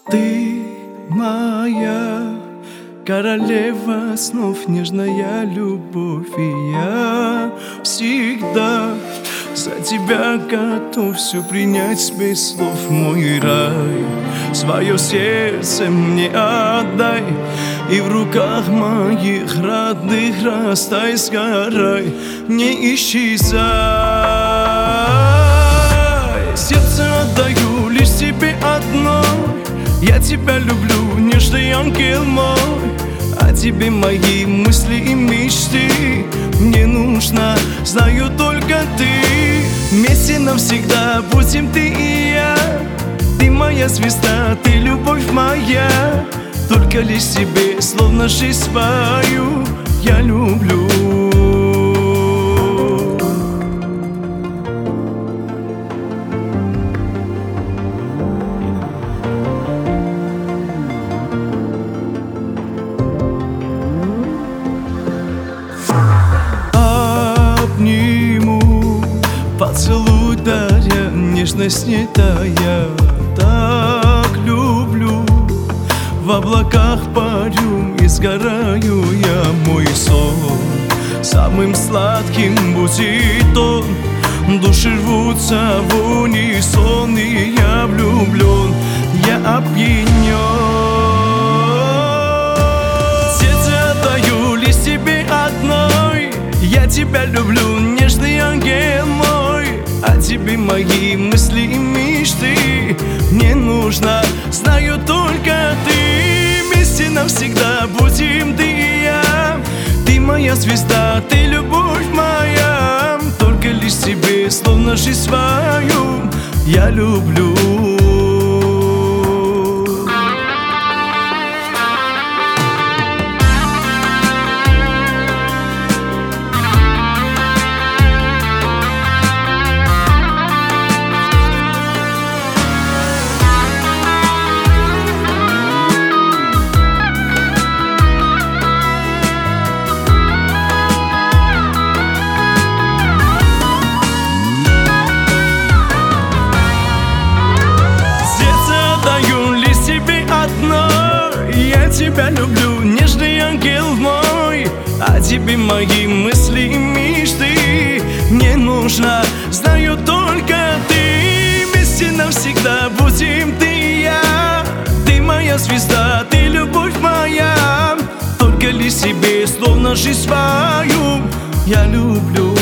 Ты моя королева снов, нежная любовь, и я всегда за тебя готов все принять без слов. Мой рай, свое сердце мне отдай, и в руках моих родных растай, сгорай, не исчезай. Сердце отдаю лишь тебе одной, я тебя люблю, нежный ангел мой, а тебе мои мысли и мечты мне нужно, знаю только ты. Вместе навсегда будем ты и я, ты моя звезда, ты любовь моя, только лишь тебе, словно жизнь свою, я люблю. Обниму, поцелуй даря, нежность не тая, так люблю. В облаках парю и сгораю я, мой сон самым сладким будет он. Души рвутся в унисон, и я влюблен, я опьянен. Сердце отдаю лишь тебе одной, я тебя люблю, нежный ангел мой, а тебе мои мысли и мечты мне нужно, знаю только ты. Вместе навсегда будем ты и я, ты моя звезда, ты любовь моя, только лишь тебе, словно жизнь свою, я люблю. Я тебя люблю, нежный ангел мой, а тебе мои мысли и мечты мне нужно, знаю только ты. Вместе навсегда будем ты и я, ты моя звезда, ты любовь моя, только лишь себе, словно жизнь свою, я люблю.